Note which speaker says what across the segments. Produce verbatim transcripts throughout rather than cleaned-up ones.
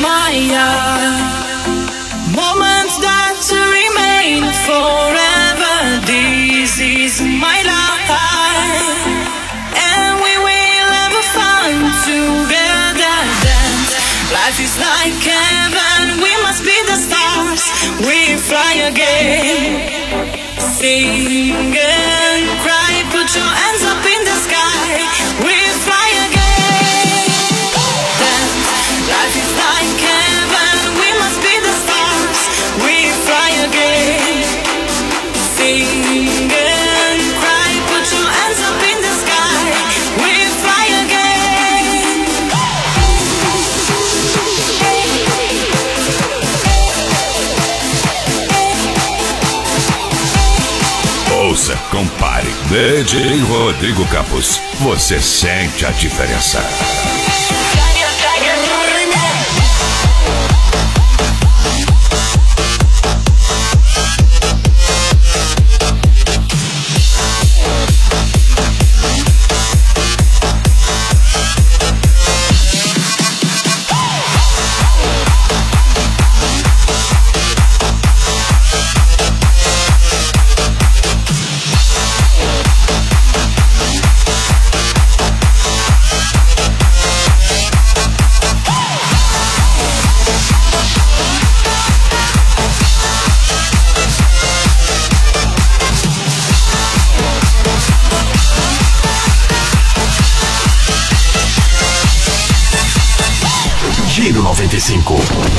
Speaker 1: my heart, moments that remain forever. This is my life, and we will ever find together that life is like heaven. We must be the stars, we fly again. Sing and cry, put your hands up in the sky. We fly again. That life is like heaven. We must be the stars. We fly again. Sing and cry, put your hands up in the sky. We fly again.
Speaker 2: Ouça, compare. D J Rodrigo Campos. Você sente a diferença.
Speaker 3: Giro noventa e cinco.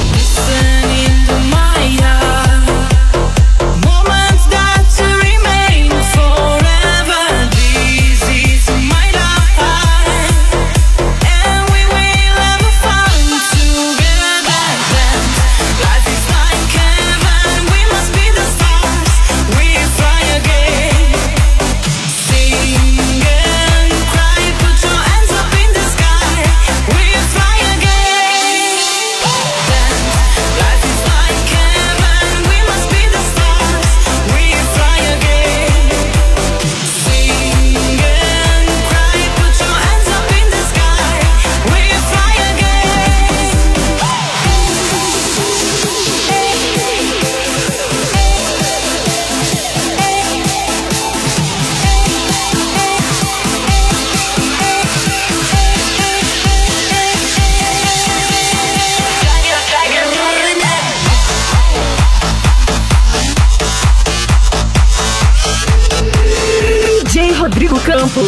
Speaker 4: D J Rodrigo Campos.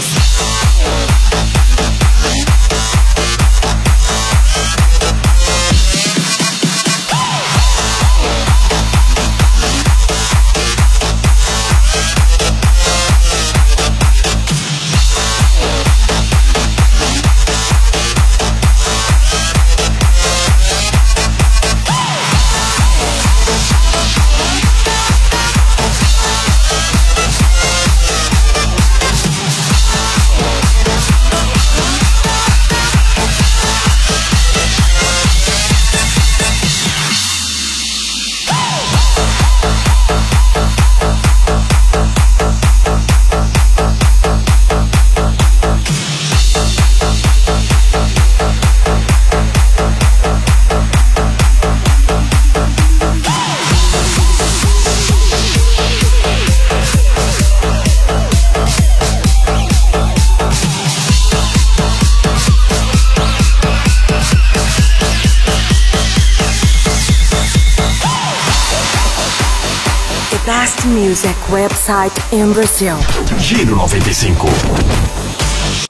Speaker 4: Best music website in Brazil.
Speaker 3: Giro noventa e cinco.